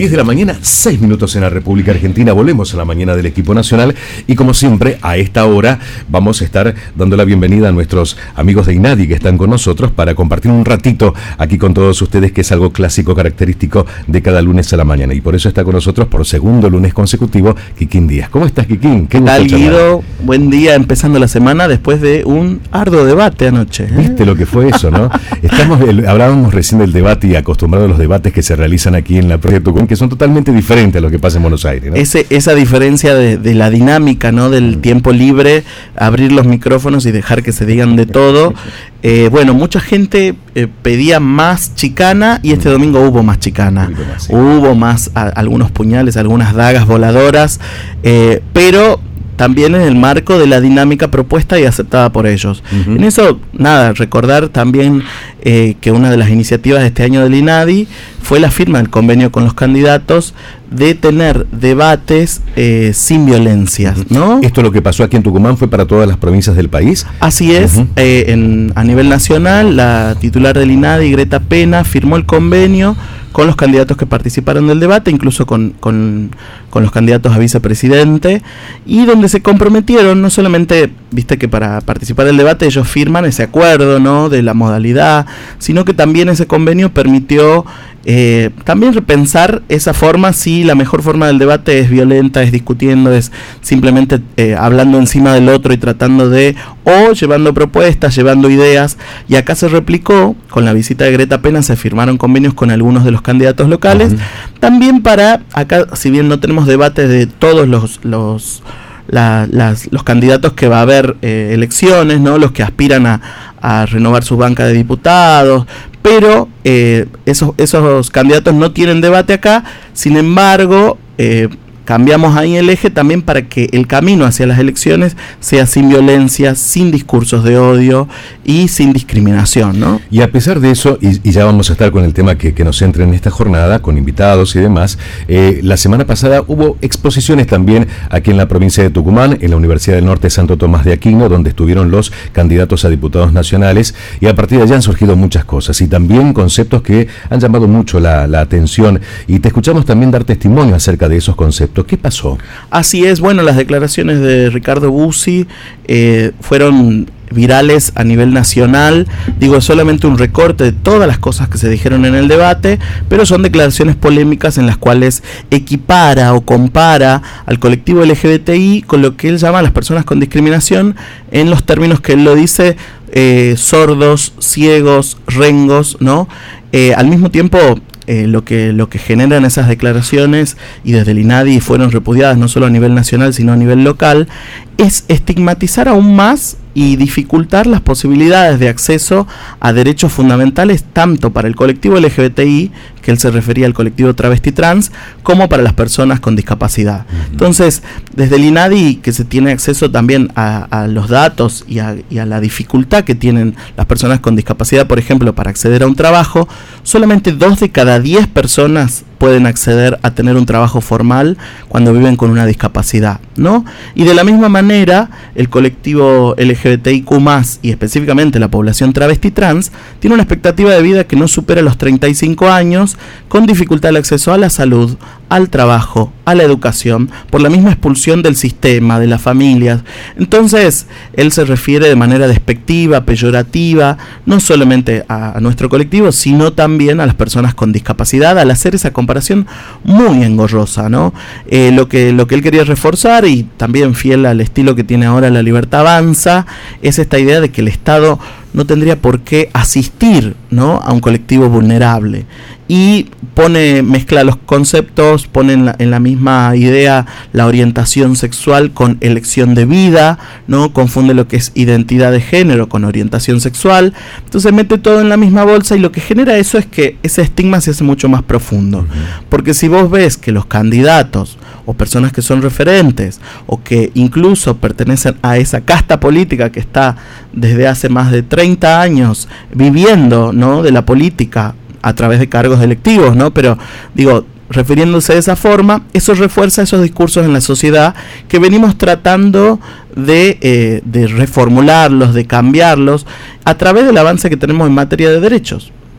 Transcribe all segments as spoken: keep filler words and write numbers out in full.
diez de la mañana, seis minutos en la República Argentina. Volvemos a la mañana del equipo nacional y como siempre a esta hora vamos a estar dando la bienvenida a nuestros amigos de INADI que están con nosotros para compartir un ratito aquí con todos ustedes, que es algo clásico, característico de cada lunes a la mañana, y por eso está con nosotros por segundo lunes consecutivo Kikín Díaz. ¿Cómo estás, Kikín? ¿Qué tal, Guido? Buen día, empezando la semana después de un arduo debate anoche, ¿eh? ¿Viste lo que fue eso, no? Estamos, el, hablábamos recién del debate y acostumbrados a los debates que se realizan aquí en la provincia de Tucumán, que son totalmente diferentes a lo que pasa en Buenos Aires, ¿no? Ese, esa diferencia de, de la dinámica, ¿no? Del mm. tiempo libre, abrir los micrófonos y dejar que se digan de todo. Eh, bueno, mucha gente eh, pedía más chicana y este domingo hubo más chicana. Más, sí. Hubo más a, algunos puñales, algunas dagas voladoras, eh, pero también en el marco de la dinámica propuesta y aceptada por ellos. Uh-huh. En eso, nada, recordar también eh, que una de las iniciativas de este año del INADI fue la firma del convenio con los candidatos de tener debates eh, sin violencias, ¿no? ¿Esto lo que pasó aquí en Tucumán fue para todas las provincias del país? Así es, uh-huh. eh, en, a nivel nacional, la titular del INADI, Greta Pena, firmó el convenio con los candidatos que participaron del debate, incluso con, con, con los candidatos a vicepresidente, y donde se comprometieron, no solamente, viste que para participar del debate ellos firman ese acuerdo, ¿no?, de la modalidad, sino que también ese convenio permitió eh, también repensar esa forma, si la mejor forma del debate es violenta, es discutiendo, es simplemente eh, hablando encima del otro y tratando de, o llevando propuestas, llevando ideas, y acá se replicó, con la visita de Greta Pena se firmaron convenios con algunos de los candidatos locales, uh-huh. también para, acá si bien no tenemos debates de todos los los la, las, los candidatos que va a haber eh, elecciones, ¿no?, los que aspiran a, a renovar su banca de diputados, pero eh, esos, esos candidatos no tienen debate acá. Sin embargo, eh, cambiamos ahí el eje también para que el camino hacia las elecciones sea sin violencia, sin discursos de odio y sin discriminación, ¿no? Y a pesar de eso, y, y ya vamos a estar con el tema que, que nos centra en esta jornada, con invitados y demás, eh, la semana pasada hubo exposiciones también aquí en la provincia de Tucumán, en la Universidad del Norte Santo Tomás de Aquino, donde estuvieron los candidatos a diputados nacionales, y a partir de allá han surgido muchas cosas, y también conceptos que han llamado mucho la, la atención, y te escuchamos también dar testimonio acerca de esos conceptos. ¿Qué pasó? Así es, bueno, las declaraciones de Ricardo Bussi eh, fueron virales a nivel nacional. Digo, es solamente un recorte de todas las cosas que se dijeron en el debate, pero son declaraciones polémicas en las cuales equipara o compara al colectivo L G B T I con lo que él llama a las personas con discriminación, en los términos que él lo dice, eh, sordos, ciegos, rengos, ¿no? Eh, al mismo tiempo, Eh, lo que lo que generan esas declaraciones, y desde el INADI fueron repudiadas no solo a nivel nacional sino a nivel local, es estigmatizar aún más y dificultar las posibilidades de acceso a derechos fundamentales tanto para el colectivo L G B T I, que él se refería al colectivo travesti trans, como para las personas con discapacidad. Uh-huh. Entonces, desde el INADI, que se tiene acceso también a, a los datos y a, y a la dificultad que tienen las personas con discapacidad, por ejemplo, para acceder a un trabajo, solamente dos de cada diez personas pueden acceder a tener un trabajo formal cuando viven con una discapacidad, ¿no? Y de la misma manera, el colectivo L G B T I Q más, y específicamente la población travesti trans, tiene una expectativa de vida que no supera los treinta y cinco años, con dificultad al acceso a la salud, al trabajo, a la educación, por la misma expulsión del sistema, de las familias. Entonces, él se refiere de manera despectiva, peyorativa, no solamente a, a nuestro colectivo, sino también a las personas con discapacidad, al hacer esa comparación muy engorrosa, ¿no? Eh, lo que, lo que él quería reforzar, y también fiel al estilo que tiene ahora La Libertad Avanza, es esta idea de que el Estado no tendría por qué asistir, ¿no?, a un colectivo vulnerable, y pone, mezcla los conceptos, pone en la, en la misma idea la orientación sexual con elección de vida, ¿no?, confunde lo que es identidad de género con orientación sexual, entonces mete todo en la misma bolsa, y lo que genera eso es que ese estigma se hace mucho más profundo, uh-huh. porque si vos ves que los candidatos o personas que son referentes o que incluso pertenecen a esa casta política que está desde hace más de treinta años viviendo, ¿no?, de la política a través de cargos electivos, ¿no? Pero digo, refiriéndose de esa forma, eso refuerza esos discursos en la sociedad que venimos tratando de, eh, de reformularlos, de cambiarlos a través del avance que tenemos en materia de derechos.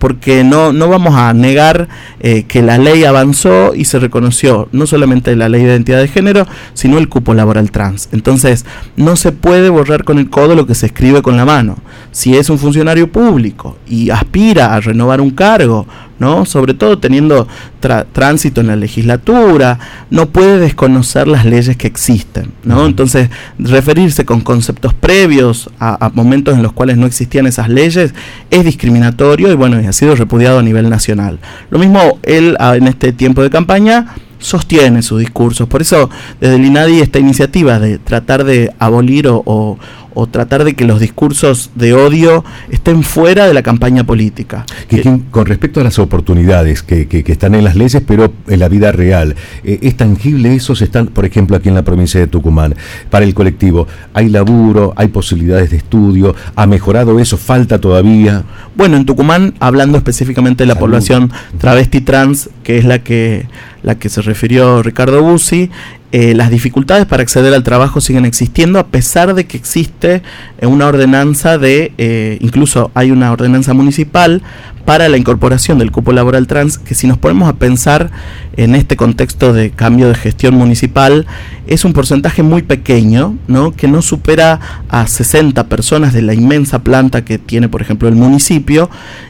porque no, no vamos a negar eh, que la ley avanzó y se reconoció no solamente la ley de identidad de género, sino el cupo laboral trans. Entonces, no se puede borrar con el codo lo que se escribe con la mano. Si es un funcionario público y aspira a renovar un cargo, ¿no? Sobre todo teniendo tra- tránsito en la legislatura, no puede desconocer las leyes que existen, ¿no? Entonces, referirse con conceptos previos a, a momentos en los cuales no existían esas leyes es discriminatorio y bueno, y ha sido repudiado a nivel nacional. Lo mismo él a, en este tiempo de campaña sostiene sus discursos. Por eso, desde el INADI, esta iniciativa de tratar de abolir o, o, o tratar de que los discursos de odio estén fuera de la campaña política. Que, que, con respecto a las oportunidades que, que, que están en las leyes, pero en la vida real, eh, ¿es tangible eso? Se están, por ejemplo, aquí en la provincia de Tucumán, para el colectivo, ¿hay laburo, hay posibilidades de estudio? ¿Ha mejorado eso? ¿Falta todavía? Bueno, en Tucumán, hablando específicamente de la Salud. población travesti trans, que es la que, la que se refirió Ricardo Bussi, Eh, las dificultades para acceder al trabajo siguen existiendo a pesar de que existe eh, una ordenanza de, eh, incluso hay una ordenanza municipal para la incorporación del cupo laboral trans, que si nos ponemos a pensar en este contexto de cambio de gestión municipal, es un porcentaje muy pequeño, ¿no? Que no supera a sesenta personas de la inmensa planta que tiene, por ejemplo, el municipio,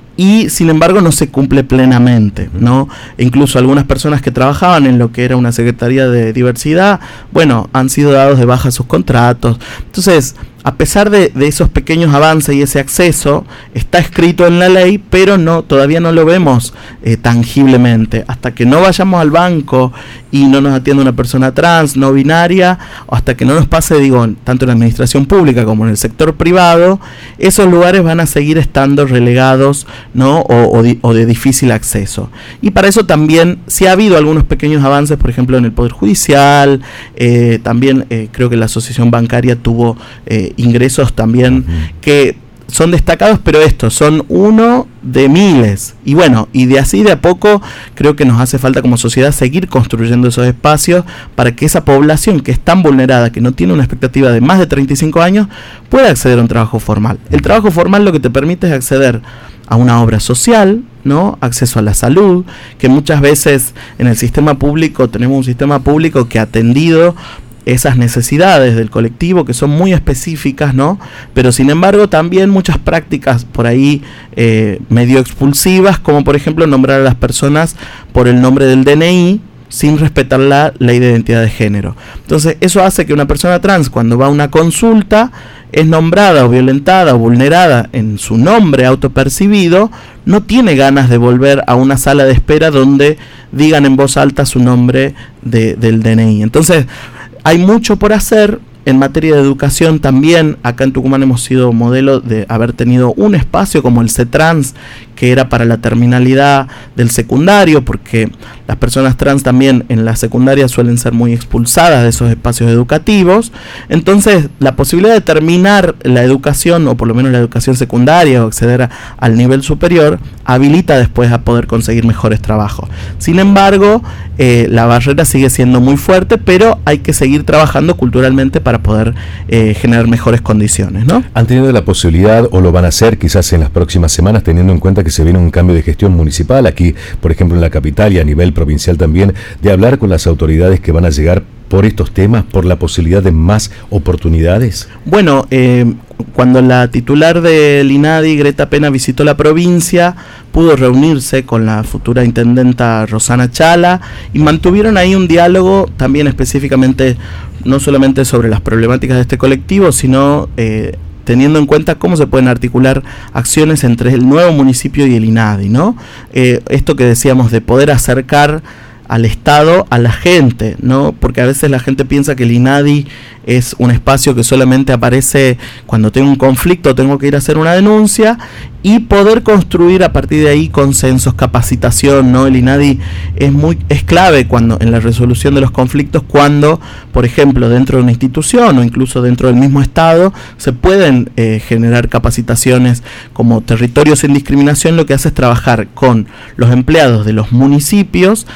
y sin embargo no se cumple plenamente, ¿no? E incluso algunas personas que trabajaban en lo que era una Secretaría de Diversidad, bueno, han sido dados de baja sus contratos. Entonces, a pesar de, de esos pequeños avances y ese acceso, está escrito en la ley, pero no, todavía no lo vemos eh, tangiblemente. Hasta que no vayamos al banco y no nos atienda una persona trans, no binaria, o hasta que no nos pase, digo, tanto en la administración pública como en el sector privado, esos lugares van a seguir estando relegados, ¿no? O, o, di, o de difícil acceso. Y para eso también, sí ha habido algunos pequeños avances, por ejemplo, en el Poder Judicial, eh, también eh, creo que la Asociación Bancaria tuvo eh, ingresos también uh-huh. que son destacados, pero estos son uno de miles. Y bueno, y de así de a poco creo que nos hace falta como sociedad seguir construyendo esos espacios para que esa población que es tan vulnerada, que no tiene una expectativa de más de treinta y cinco años, pueda acceder a un trabajo formal. El trabajo formal lo que te permite es acceder a una obra social, ¿no? Acceso a la salud, que muchas veces en el sistema público tenemos un sistema público que ha atendido esas necesidades del colectivo que son muy específicas, ¿no? Pero sin embargo también muchas prácticas por ahí eh, medio expulsivas, como por ejemplo nombrar a las personas por el nombre del D N I sin respetar la ley de identidad de género. Entonces eso hace que una persona trans, cuando va a una consulta, es nombrada o violentada o vulnerada en su nombre autopercibido, no tiene ganas de volver a una sala de espera donde digan en voz alta su nombre de, del D N I. Entonces hay mucho por hacer. En materia de educación también, acá en Tucumán hemos sido modelo de haber tenido un espacio como el C-Trans, que era para la terminalidad del secundario, porque las personas trans también en la secundaria suelen ser muy expulsadas de esos espacios educativos. Entonces, la posibilidad de terminar la educación, o por lo menos la educación secundaria, o acceder a, al nivel superior, habilita después a poder conseguir mejores trabajos. Sin embargo, eh, la barrera sigue siendo muy fuerte, pero hay que seguir trabajando culturalmente para para poder eh, generar mejores condiciones, ¿no? ¿Han tenido la posibilidad, o lo van a hacer quizás en las próximas semanas, teniendo en cuenta que se viene un cambio de gestión municipal aquí, por ejemplo en la capital y a nivel provincial también, de hablar con las autoridades que van a llegar por estos temas, por la posibilidad de más oportunidades? Bueno, eh, cuando la titular del INADI, Greta Pena, visitó la provincia, pudo reunirse con la futura intendenta Rosana Chala y mantuvieron ahí un diálogo también específicamente, no solamente sobre las problemáticas de este colectivo, sino eh, teniendo en cuenta cómo se pueden articular acciones entre el nuevo municipio y el INADI, ¿no? Eh, esto que decíamos de poder acercar al Estado a la gente, ¿no? Porque a veces la gente piensa que el INADI es un espacio que solamente aparece cuando tengo un conflicto, tengo que ir a hacer una denuncia, y poder construir a partir de ahí consensos, capacitación, ¿no? El INADI es muy es clave cuando en la resolución de los conflictos, cuando, por ejemplo, dentro de una institución o incluso dentro del mismo Estado se pueden eh, generar capacitaciones. Como Territorios sin Discriminación lo que hace es trabajar con los empleados de los municipios para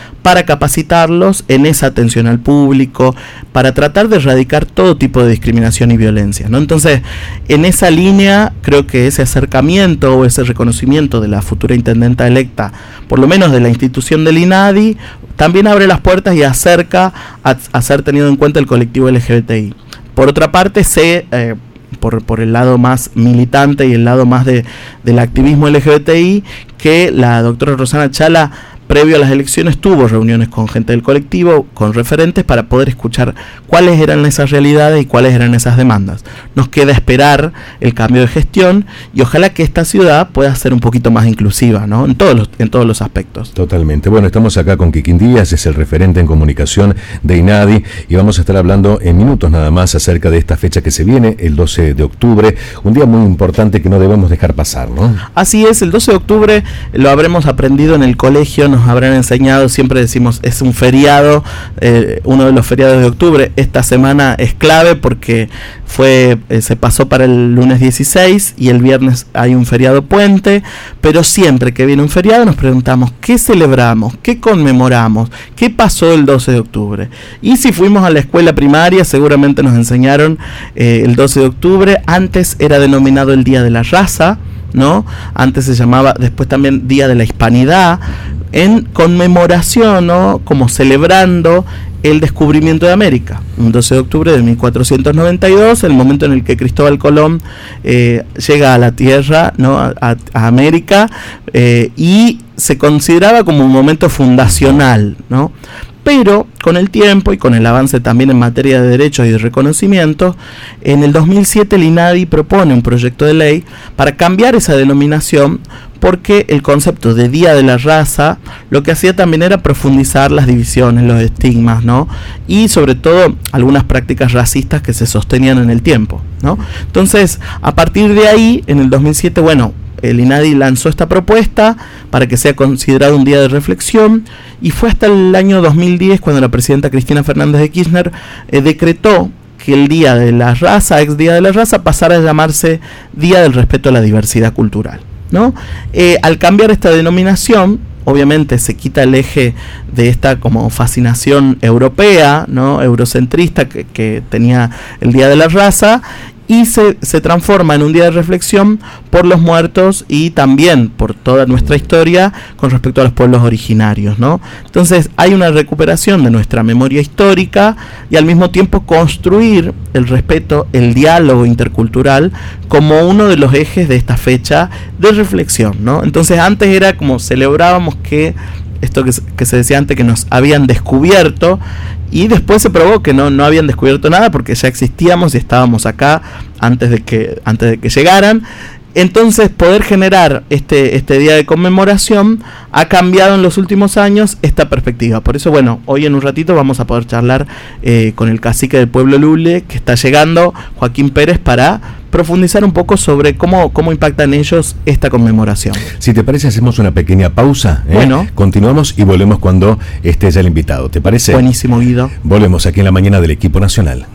capacitarlos en esa atención al público, para tratar de erradicar todo tipo de discriminación y violencia, ¿no? Entonces, en esa línea, creo que ese acercamiento o ese reconocimiento de la futura intendenta electa, por lo menos de la institución del INADI, también abre las puertas y acerca a, a ser tenido en cuenta el colectivo L G B T I. Por otra parte, sé, eh, por, por el lado más militante y el lado más de, del activismo L G B T I, que la doctora Rosana Chala, previo a las elecciones, tuvo reuniones con gente del colectivo, con referentes, para poder escuchar cuáles eran esas realidades y cuáles eran esas demandas. Nos queda esperar el cambio de gestión y ojalá que esta ciudad pueda ser un poquito más inclusiva, ¿no? En todos los, en todos los aspectos. Totalmente. Bueno, estamos acá con Kikín Díaz, es el referente en comunicación de INADI, y vamos a estar hablando en minutos nada más acerca de esta fecha que se viene, el doce de octubre, un día muy importante que no debemos dejar pasar, ¿no? Así es, el doce de octubre lo habremos aprendido en el colegio, nos habrán enseñado, siempre decimos es un feriado, eh, uno de los feriados de octubre. Esta semana es clave porque fue eh, se pasó para el lunes dieciséis y el viernes hay un feriado puente, pero siempre que viene un feriado nos preguntamos ¿qué celebramos? ¿Qué conmemoramos? ¿Qué pasó el doce de octubre? Y si fuimos a la escuela primaria seguramente nos enseñaron eh, el doce de octubre, antes era denominado el Día de la Raza, ¿no? Antes se llamaba, después también Día de la Hispanidad, en conmemoración, ¿no? Como celebrando el descubrimiento de América. Un doce de octubre de mil cuatrocientos noventa y dos, el momento en el que Cristóbal Colón eh, llega a la Tierra, ¿no? a, a, a América, eh, y se consideraba como un momento fundacional, ¿no? Pero con el tiempo y con el avance también en materia de derechos y de reconocimiento, en el dos mil siete el INADI propone un proyecto de ley para cambiar esa denominación, porque el concepto de Día de la Raza lo que hacía también era profundizar las divisiones, los estigmas, ¿no? Y sobre todo algunas prácticas racistas que se sostenían en el tiempo, ¿no? Entonces, a partir de ahí, en el dos mil siete, bueno, el INADI lanzó esta propuesta para que sea considerado un día de reflexión, y fue hasta el año dos mil diez cuando la presidenta Cristina Fernández de Kirchner eh, decretó que el Día de la Raza, ex Día de la Raza, pasara a llamarse Día del Respeto a la Diversidad Cultural, ¿no? Eh, al cambiar esta denominación, obviamente se quita el eje de esta como fascinación europea, ¿no? Eurocentrista que, que tenía el Día de la Raza, y se, se transforma en un día de reflexión por los muertos y también por toda nuestra historia con respecto a los pueblos originarios, ¿no? Entonces hay una recuperación de nuestra memoria histórica y al mismo tiempo construir el respeto, el diálogo intercultural como uno de los ejes de esta fecha de reflexión, ¿no? Entonces antes era como celebrábamos que esto que, que se decía antes, que nos habían descubierto, y después se probó que no, no habían descubierto nada porque ya existíamos y estábamos acá antes de que, antes de que llegaran. Entonces poder generar este, este día de conmemoración ha cambiado en los últimos años esta perspectiva. Por eso, bueno, hoy en un ratito vamos a poder charlar eh, con el cacique del pueblo Lule, que está llegando, Joaquín Pérez, para profundizar un poco sobre cómo, cómo impacta en ellos esta conmemoración. Si te parece, hacemos una pequeña pausa. ¿eh? Bueno. Continuamos y volvemos cuando esté ya el invitado. ¿Te parece? Buenísimo, Guido. Volvemos aquí en la mañana del equipo nacional.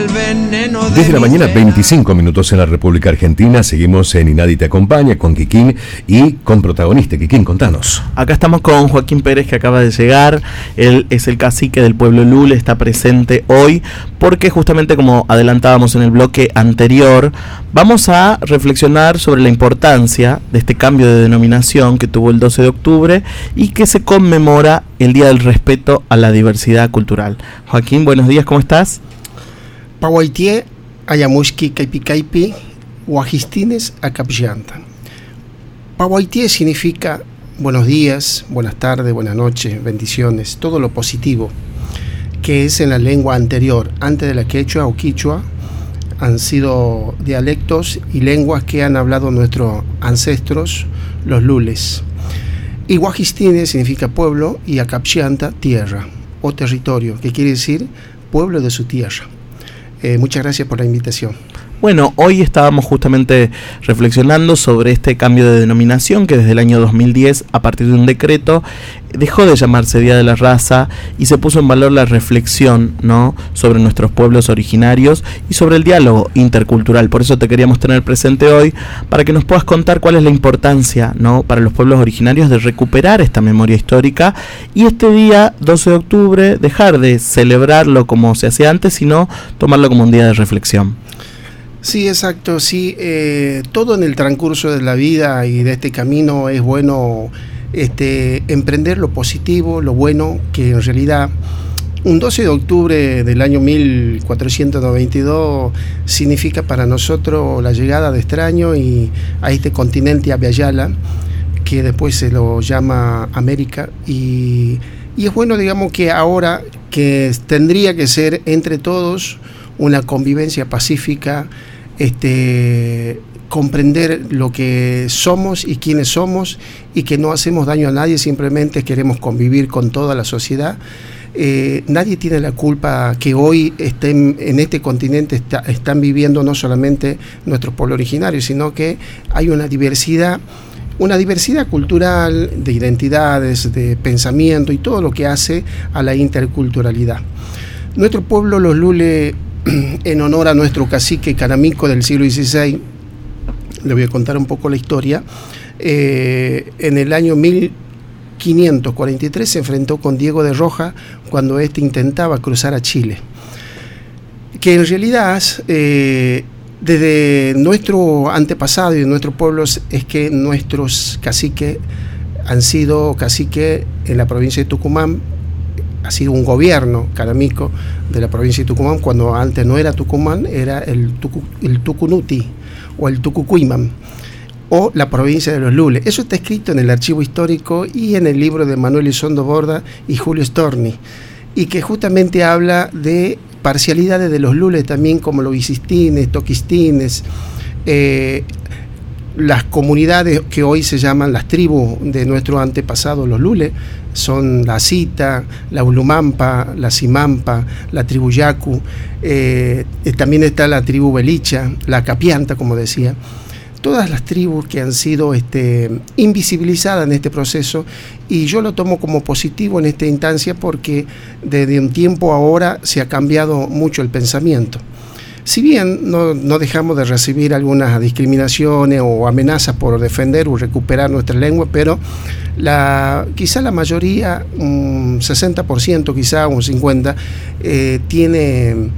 Desde la mañana, veinticinco minutos en la República Argentina. Seguimos en INADI Te Acompaña con Kikín y con protagonista. Kikín, contanos. Acá estamos con Joaquín Pérez, que acaba de llegar. Él es el cacique del pueblo Lule, está presente hoy porque justamente, como adelantábamos en el bloque anterior, vamos a reflexionar sobre la importancia de este cambio de denominación que tuvo el doce de octubre y que se conmemora el Día del Respeto a la Diversidad Cultural. Joaquín, buenos días, ¿cómo estás? Pahuaitie, Ayamushki, Caipi Caipi, Guajistines, Acapillantan. Pahuaitie significa buenos días, buenas tardes, buenas noches, bendiciones, todo lo positivo, que es en la lengua anterior, antes de la quechua o quichua, han sido dialectos y lenguas que han hablado nuestros ancestros, los lules. Y Guajistines significa pueblo y Acapillanta, tierra o territorio, que quiere decir pueblo de su tierra. Eh, muchas gracias por la invitación. Bueno, hoy estábamos justamente reflexionando sobre este cambio de denominación que desde el año dos mil diez, a partir de un decreto, dejó de llamarse Día de la Raza y se puso en valor la reflexión, ¿no?, sobre nuestros pueblos originarios y sobre el diálogo intercultural. Por eso te queríamos tener presente hoy, para que nos puedas contar cuál es la importancia, ¿no?, para los pueblos originarios de recuperar esta memoria histórica y este día doce de octubre dejar de celebrarlo como se hacía antes, sino tomarlo como un día de reflexión. Sí, exacto, sí, eh, todo en el transcurso de la vida y de este camino es bueno este, emprender lo positivo, lo bueno, que en realidad un doce de octubre del año mil cuatrocientos noventa y dos significa para nosotros la llegada de extraños y a este continente Abya-Yala, que después se lo llama América, y, y es bueno, digamos, que ahora que tendría que ser entre todos una convivencia pacífica, este, comprender lo que somos y quiénes somos y que no hacemos daño a nadie, simplemente queremos convivir con toda la sociedad. Eh, nadie tiene la culpa que hoy estén en este continente está, están viviendo no solamente nuestros pueblos originarios, sino que hay una diversidad, una diversidad cultural, de identidades, de pensamiento y todo lo que hace a la interculturalidad. Nuestro pueblo, los Lule, en honor a nuestro cacique Caramico del siglo dieciséis, le voy a contar un poco la historia. Eh, en el año mil quinientos cuarenta y tres se enfrentó con Diego de Roja cuando éste intentaba cruzar a Chile. Que en realidad, eh, desde nuestro antepasado y de nuestros pueblos, es que nuestros caciques han sido caciques en la provincia de Tucumán. Ha sido un gobierno caramico de la provincia de Tucumán, cuando antes no era Tucumán, era el, Tucu, el Tucunuti o el Tucucuimán, o la provincia de los Lules. Eso está escrito en el archivo histórico y en el libro de Manuel Isondo Borda y Julio Storni, y que justamente habla de parcialidades de los Lules también, como los Vicistines, Toquistines, eh, las comunidades que hoy se llaman las tribus de nuestros antepasados, los Lules, son la Cita, la Ulumampa, la Simampa, la tribu Yacu, eh, también está la tribu Belicha, la Capianta, como decía. Todas las tribus que han sido este, invisibilizadas en este proceso, y yo lo tomo como positivo en esta instancia porque desde un tiempo ahora se ha cambiado mucho el pensamiento. Si bien no, no dejamos de recibir algunas discriminaciones o amenazas por defender o recuperar nuestra lengua, pero la, quizá la mayoría, un sesenta por ciento, quizá un cincuenta por ciento, eh, tiene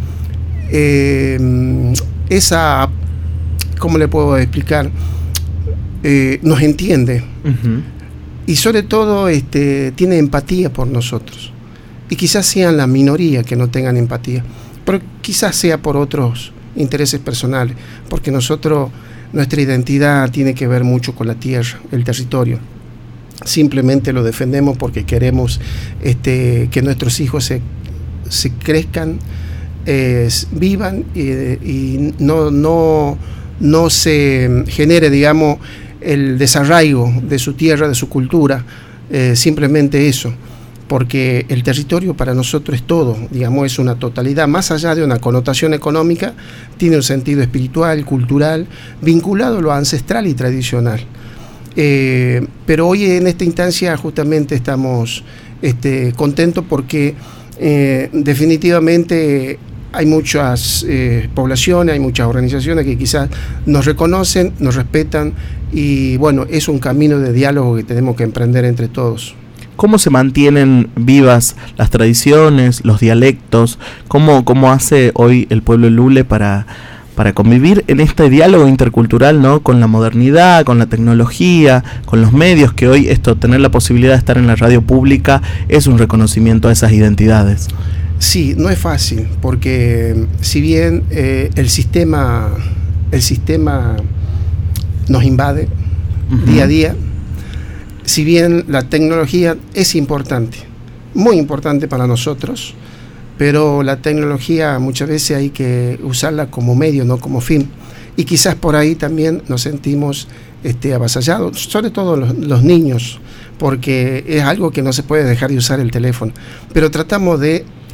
eh, esa, ¿cómo le puedo explicar? Eh, nos entiende, uh-huh. Y sobre todo este, tiene empatía por nosotros. Y quizás sean la minoría que no tengan empatía, pero quizás sea por otros intereses personales, porque nosotros, nuestra identidad tiene que ver mucho con la tierra, el territorio. Simplemente lo defendemos porque queremos este, que nuestros hijos se, se crezcan, eh, vivan y, y no, no, no se genere, digamos, el desarraigo de su tierra, de su cultura, eh, simplemente eso. Porque el territorio para nosotros es todo, digamos, es una totalidad, más allá de una connotación económica, tiene un sentido espiritual, cultural, vinculado a lo ancestral y tradicional. Eh, pero hoy en esta instancia justamente estamos este, contentos porque eh, definitivamente hay muchas eh, poblaciones, hay muchas organizaciones que quizás nos reconocen, nos respetan, y bueno, es un camino de diálogo que tenemos que emprender entre todos. ¿Cómo se mantienen vivas las tradiciones, los dialectos? ¿Cómo, cómo hace hoy el pueblo Lule para, para convivir en este diálogo intercultural, ¿no?, con la modernidad, con la tecnología, con los medios, que hoy esto, tener la posibilidad de estar en la radio pública es un reconocimiento a esas identidades? Sí, no es fácil, porque si bien eh, el sistema, el sistema nos invade uh-huh. día a día, si bien la tecnología es importante, muy importante para nosotros, pero la tecnología muchas veces hay que usarla como medio, no como fin. Y quizás por ahí también nos sentimos este, avasallados, sobre todo los, los niños, porque es algo que no se puede dejar de usar el teléfono. Pero tratamos de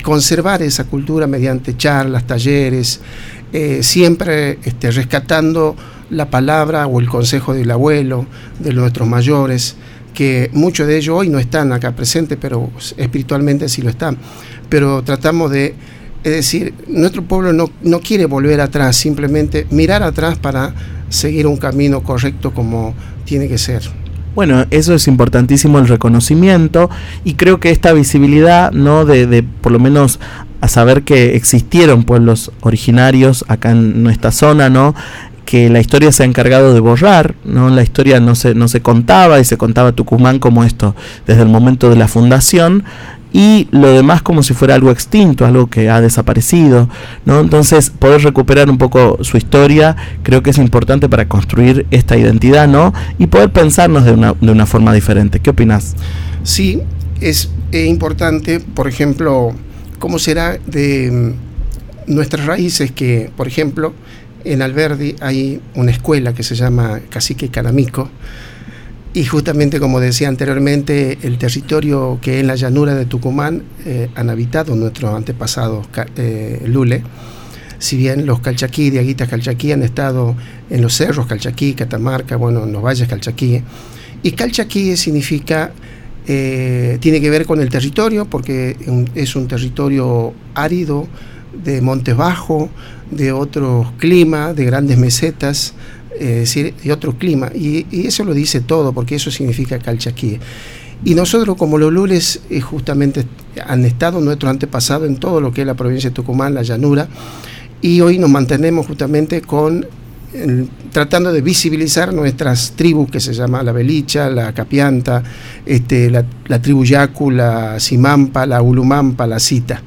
conservar esa cultura mediante charlas, talleres, eh, siempre este, rescatando la palabra o el consejo del abuelo, de nuestros mayores, que muchos de ellos hoy no están acá presentes, pero espiritualmente sí lo están. Pero tratamos de, es decir, nuestro pueblo no, no quiere volver atrás, simplemente mirar atrás para seguir un camino correcto como tiene que ser. Bueno, eso es importantísimo, el reconocimiento, y creo que esta visibilidad, ¿no? De, de por lo menos a saber que existieron pueblos originarios acá en nuestra zona, ¿no? Que la historia se ha encargado de borrar, ¿no? La historia no se, no se contaba, y se contaba Tucumán como esto desde el momento de la fundación, y lo demás como si fuera algo extinto, algo que ha desaparecido, ¿no? Entonces, poder recuperar un poco su historia creo que es importante para construir esta identidad, ¿no? Y poder pensarnos de una, de una forma diferente. ¿Qué opinas? Sí, es eh, importante, por ejemplo, cómo será de nuestras raíces que, por ejemplo, en Alberdi hay una escuela que se llama Cacique Canamico, y justamente, como decía anteriormente, el territorio que en la llanura de Tucumán eh, han habitado nuestros antepasados eh, Lule. Si bien los calchaquí, diaguitas calchaquí, han estado en los cerros calchaquí, Catamarca, bueno, en los valles calchaquí. Y calchaquí significa, eh, tiene que ver con el territorio, porque es un territorio árido, de montes bajos, de otro clima, de grandes mesetas, es decir, de otro clima, y, y eso lo dice todo, porque eso significa calchaquí. Y nosotros, como los lules, eh, justamente han estado nuestros antepasados en todo lo que es la provincia de Tucumán, la llanura, y hoy nos mantenemos justamente con el, tratando de visibilizar nuestras tribus, que se llama la Belicha, la Capianta, este, la, la tribu Yacu, la Simampa, la Ulumampa, la Cita.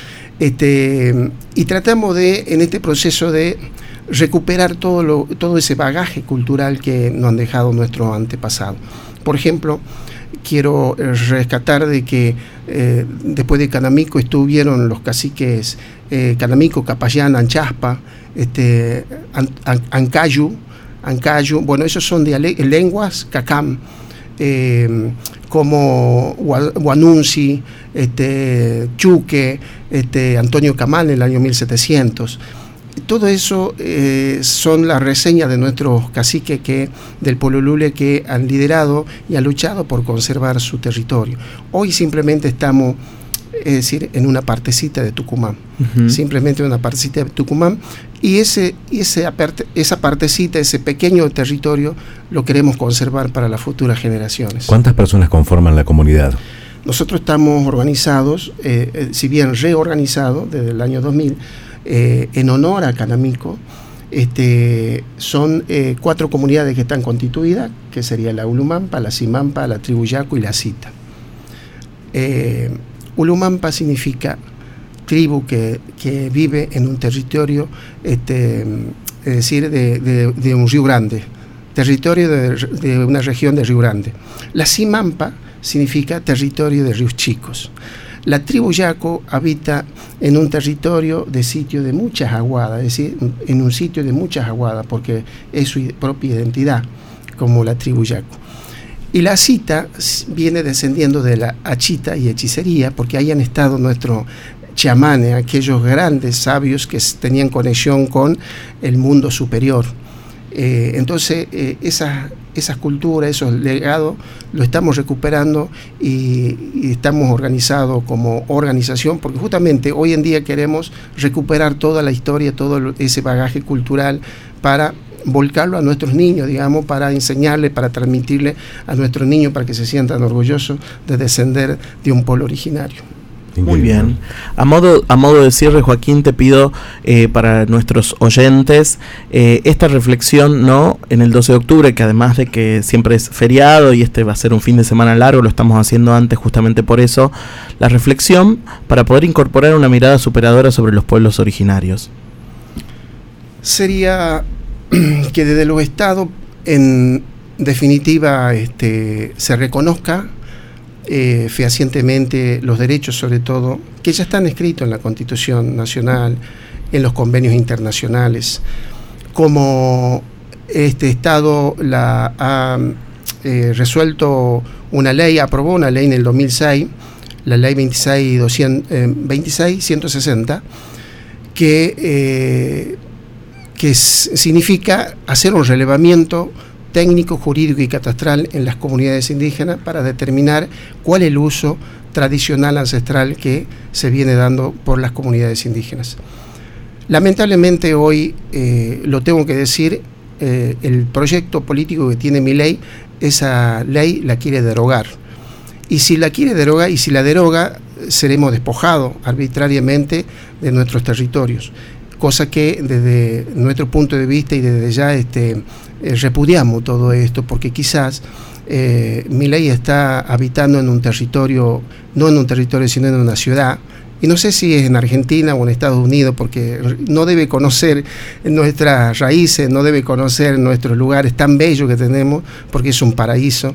Este, y tratamos de, en este proceso de recuperar todo, lo, todo ese bagaje cultural que nos han dejado nuestros antepasados. Por ejemplo, quiero rescatar de que eh, después de Canamico estuvieron los caciques eh, Canamico, Capayán, Anchaspa, este, An, An, Ancayu, Ancayu, bueno, esos son de lenguas cacam, eh, como Guanunci, este, Chuque, este, Antonio Camal en el año mil setecientos. Todo eso eh, son las reseñas de nuestros caciques que, del pueblo Lule, que han liderado y han luchado por conservar su territorio. Hoy simplemente estamos, es decir, en una partecita de Tucumán, uh-huh. simplemente una partecita de Tucumán, y ese, ese, esa partecita, ese pequeño territorio, lo queremos conservar para las futuras generaciones. ¿Cuántas personas conforman la comunidad? Nosotros estamos organizados, eh, eh, si bien reorganizados desde el año dos mil, Eh, en honor a Canamico, este, son eh, cuatro comunidades que están constituidas, que sería la Ulumampa, la Simampa, la tribu Yacu y la Cita. Eh, Ulumampa significa tribu que, que vive en un territorio, este, es decir, de, de, de un río grande, territorio de, de una región de Río Grande. La Simampa significa territorio de ríos chicos. La tribu Yacu habita en un territorio de sitio de muchas aguadas, es decir, en un sitio de muchas aguadas, porque es su propia identidad, como la tribu Yacu. Y la Cita viene descendiendo de la achita y hechicería, porque ahí han estado nuestros chamanes, aquellos grandes sabios que tenían conexión con el mundo superior. Eh, entonces, eh, esas, esas culturas, esos legados, lo estamos recuperando y, y estamos organizados como organización, porque justamente hoy en día queremos recuperar toda la historia, todo ese bagaje cultural para volcarlo a nuestros niños, digamos, para enseñarle, para transmitirle a nuestros niños, para que se sientan orgullosos de descender de un pueblo originario. Muy bien. A modo, a modo de cierre, Joaquín, te pido eh, para nuestros oyentes eh, esta reflexión, ¿no? En el doce de octubre, que además de que siempre es feriado y este va a ser un fin de semana largo, lo estamos haciendo antes justamente por eso, la reflexión para poder incorporar una mirada superadora sobre los pueblos originarios. Sería que desde los estados, en definitiva, este, se reconozca Eh, fehacientemente los derechos, sobre todo, que ya están escritos en la Constitución Nacional, en los convenios internacionales, como este Estado la ha eh, resuelto una ley, aprobó una ley en el dos mil seis, la ley veintiséis ciento sesenta, que, eh, que s- significa hacer un relevamiento técnico, jurídico y catastral en las comunidades indígenas para determinar cuál es el uso tradicional ancestral que se viene dando por las comunidades indígenas. Lamentablemente hoy, eh, lo tengo que decir, eh, el proyecto político que tiene Milei, esa ley la quiere derogar. Y si la quiere derogar, y si la deroga, seremos despojados arbitrariamente de nuestros territorios. Cosa que desde nuestro punto de vista y desde ya este, eh, repudiamos todo esto, porque quizás eh, Milei está habitando en un territorio, no en un territorio, sino en una ciudad, y no sé si es en Argentina o en Estados Unidos, porque no debe conocer nuestras raíces, no debe conocer nuestros lugares tan bellos que tenemos, porque es un paraíso.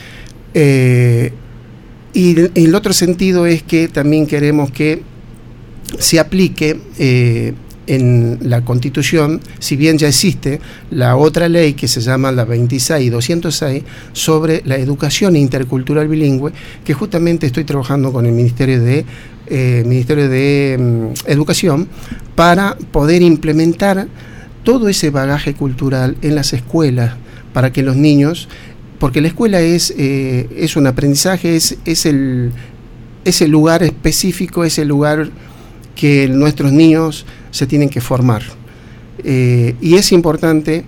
Eh, y el otro sentido es que también queremos que se aplique eh, en la Constitución, si bien ya existe la otra ley que se llama la veintiséis doscientos seis sobre la educación intercultural bilingüe, que justamente estoy trabajando con el Ministerio de eh, Ministerio de um, Educación para poder implementar todo ese bagaje cultural en las escuelas, para que los niños, porque la escuela es, eh, es un aprendizaje, es, es, el, es el lugar específico, es el lugar que nuestros niños se tienen que formar. Eh, y es importante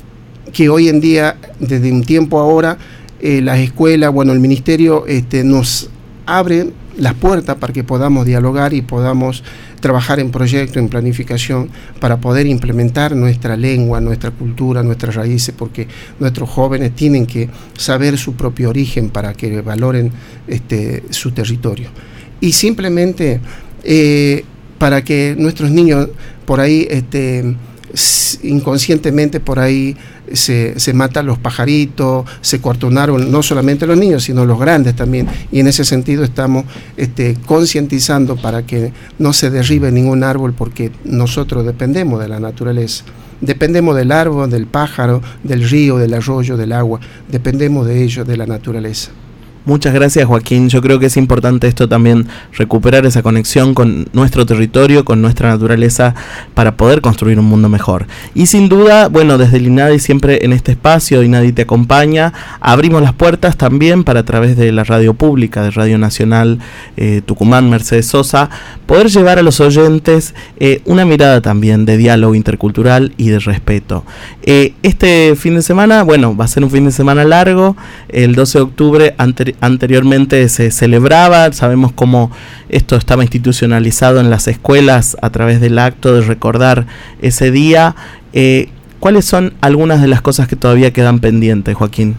que hoy en día, desde un tiempo ahora, eh, las escuelas, bueno, el ministerio este, nos abre las puertas para que podamos dialogar y podamos trabajar en proyectos, en planificación, para poder implementar nuestra lengua, nuestra cultura, nuestras raíces, porque nuestros jóvenes tienen que saber su propio origen para que valoren este, su territorio. Y simplemente eh, para que nuestros niños por ahí este, inconscientemente por ahí se, se matan los pajaritos, se cuartonaron no solamente los niños, sino los grandes también, y en ese sentido estamos este, concientizando para que no se derribe ningún árbol, porque nosotros dependemos de la naturaleza, dependemos del árbol, del pájaro, del río, del arroyo, del agua, dependemos de ello, de la naturaleza. Muchas gracias, Joaquín. Yo creo que es importante esto también, recuperar esa conexión con nuestro territorio, con nuestra naturaleza, para poder construir un mundo mejor. Y sin duda, bueno, desde el INADI siempre en este espacio, INADI te acompaña, abrimos las puertas también para, a través de la radio pública, de Radio Nacional eh, Tucumán, Mercedes Sosa, poder llevar a los oyentes eh, una mirada también de diálogo intercultural y de respeto. Eh, este fin de semana, bueno, va a ser un fin de semana largo, el doce de octubre, anterior anteriormente se celebraba, sabemos cómo esto estaba institucionalizado en las escuelas a través del acto de recordar ese día. Eh, ¿Cuáles son algunas de las cosas que todavía quedan pendientes, Joaquín?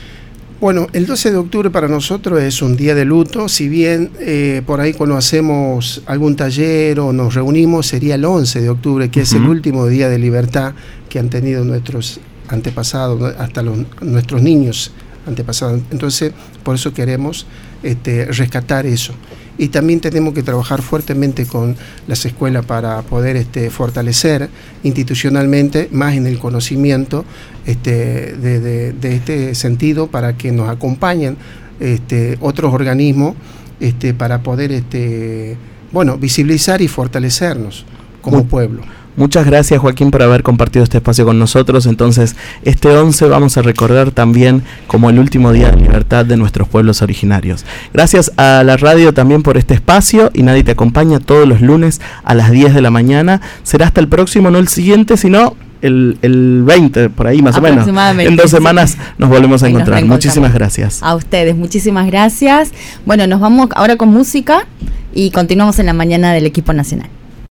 Bueno, el doce de octubre para nosotros es un día de luto, si bien eh, por ahí cuando hacemos algún taller o nos reunimos sería el once de octubre, que uh-huh. es el último día de libertad que han tenido nuestros antepasados, hasta los, nuestros niños antepasados. Entonces, por eso queremos este, rescatar eso. Y también tenemos que trabajar fuertemente con las escuelas para poder este, fortalecer institucionalmente más en el conocimiento este, de, de, de este sentido, para que nos acompañen este, otros organismos este, para poder este, bueno, visibilizar y fortalecernos como Muy, pueblo. Muchas gracias, Joaquín, por haber compartido este espacio con nosotros. Entonces, este once vamos a recordar también como el último día de libertad de nuestros pueblos originarios. Gracias a la radio también por este espacio, y INADI te acompaña todos los lunes a las diez de la mañana. Será hasta el próximo, no el siguiente, sino el, el veinte, por ahí más o menos. En dos semanas nos volvemos a encontrar. Muchísimas gracias. A ustedes, muchísimas gracias. Bueno, nos vamos ahora con música y continuamos en la mañana del equipo nacional.